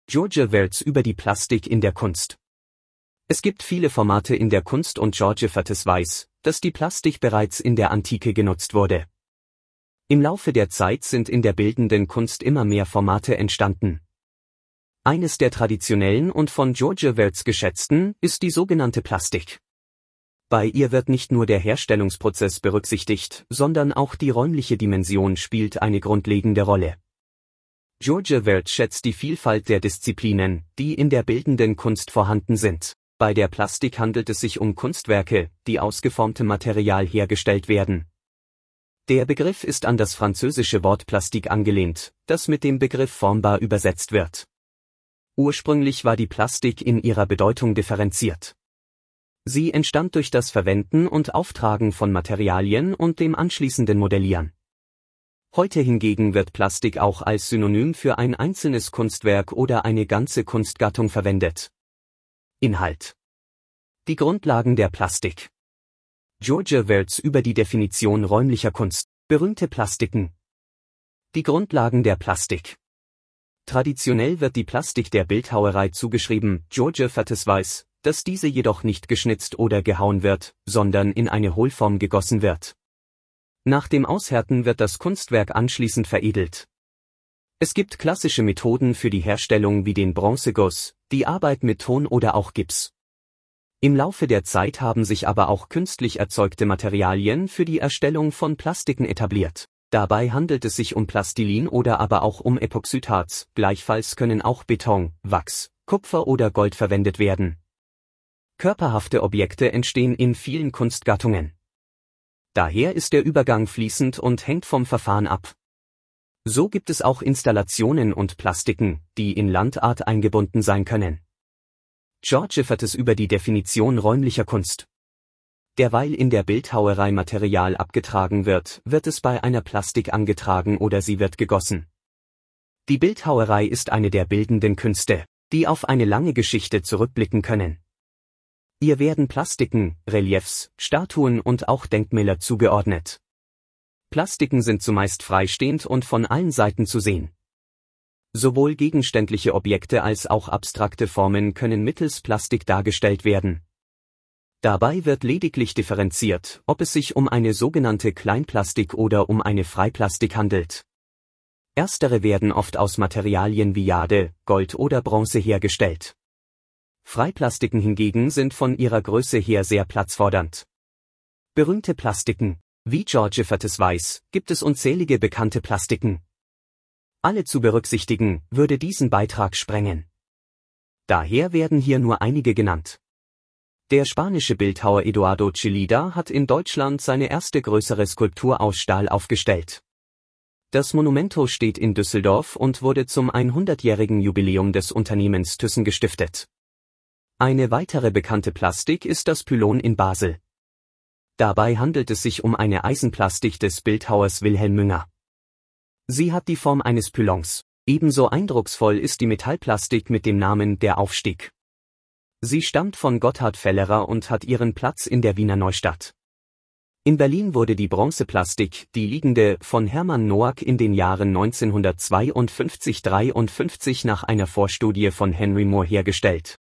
George Wells über die Plastik in der Kunst. Es gibt viele Formate in der Kunst und George Wells weiß, dass die Plastik bereits in der Antike genutzt wurde. Im Laufe der Zeit sind in der bildenden Kunst immer mehr Formate entstanden. Eines der traditionellen und von George Wells geschätzten ist die sogenannte Plastik. Bei ihr wird nicht nur der Herstellungsprozess berücksichtigt, sondern auch die räumliche Dimension spielt eine grundlegende Rolle. George Wells schätzt die Vielfalt der Disziplinen, die in der bildenden Kunst vorhanden sind. Bei der Plastik handelt es sich um Kunstwerke, die aus geformtem Material hergestellt werden. Der Begriff ist an das französische Wort Plastik angelehnt, das mit dem Begriff formbar übersetzt wird. Ursprünglich war die Plastik in ihrer Bedeutung differenziert. Sie entstand durch das Verwenden und Auftragen von Materialien und dem anschließenden Modellieren. Heute hingegen wird Plastik auch als Synonym für ein einzelnes Kunstwerk oder eine ganze Kunstgattung verwendet. Inhalt: Die Grundlagen der Plastik. George Wells über die Definition räumlicher Kunst. Berühmte Plastiken. Die Grundlagen der Plastik. Traditionell wird die Plastik der Bildhauerei zugeschrieben. George Wells weiß, dass diese jedoch nicht geschnitzt oder gehauen wird, sondern in eine Hohlform gegossen wird. Nach dem Aushärten wird das Kunstwerk anschließend veredelt. Es gibt klassische Methoden für die Herstellung wie den Bronzeguss, die Arbeit mit Ton oder auch Gips. Im Laufe der Zeit haben sich aber auch künstlich erzeugte Materialien für die Erstellung von Plastiken etabliert. Dabei handelt es sich um Plastilin oder aber auch um Epoxidharz. Gleichfalls können auch Beton, Wachs, Kupfer oder Gold verwendet werden. Körperhafte Objekte entstehen in vielen Kunstgattungen. Daher ist der Übergang fließend und hängt vom Verfahren ab. So gibt es auch Installationen und Plastiken, die in Landart eingebunden sein können. George Wells über die Definition räumlicher Kunst. Derweil in der Bildhauerei Material abgetragen wird, wird es bei einer Plastik angetragen oder sie wird gegossen. Die Bildhauerei ist eine der bildenden Künste, die auf eine lange Geschichte zurückblicken können. Ihr werden Plastiken, Reliefs, Statuen und auch Denkmäler zugeordnet. Plastiken sind zumeist freistehend und von allen Seiten zu sehen. Sowohl gegenständliche Objekte als auch abstrakte Formen können mittels Plastik dargestellt werden. Dabei wird lediglich differenziert, ob es sich um eine sogenannte Kleinplastik oder um eine Freiplastik handelt. Erstere werden oft aus Materialien wie Jade, Gold oder Bronze hergestellt. Freiplastiken hingegen sind von ihrer Größe her sehr platzfordernd. Berühmte Plastiken. Wie George Wells weiß, gibt es unzählige bekannte Plastiken. Alle zu berücksichtigen, würde diesen Beitrag sprengen. Daher werden hier nur einige genannt. Der spanische Bildhauer Eduardo Chillida hat in Deutschland seine erste größere Skulptur aus Stahl aufgestellt. Das Monumento steht in Düsseldorf und wurde zum 100-jährigen Jubiläum des Unternehmens Thyssen gestiftet. Eine weitere bekannte Plastik ist das Pylon in Basel. Dabei handelt es sich um eine Eisenplastik des Bildhauers Wilhelm Münger. Sie hat die Form eines Pylons. Ebenso eindrucksvoll ist die Metallplastik mit dem Namen Der Aufstieg. Sie stammt von Gotthard Fellerer und hat ihren Platz in der Wiener Neustadt. In Berlin wurde die Bronzeplastik, die liegende, von Hermann Noack in den Jahren 1952–53 nach einer Vorstudie von Henry Moore hergestellt.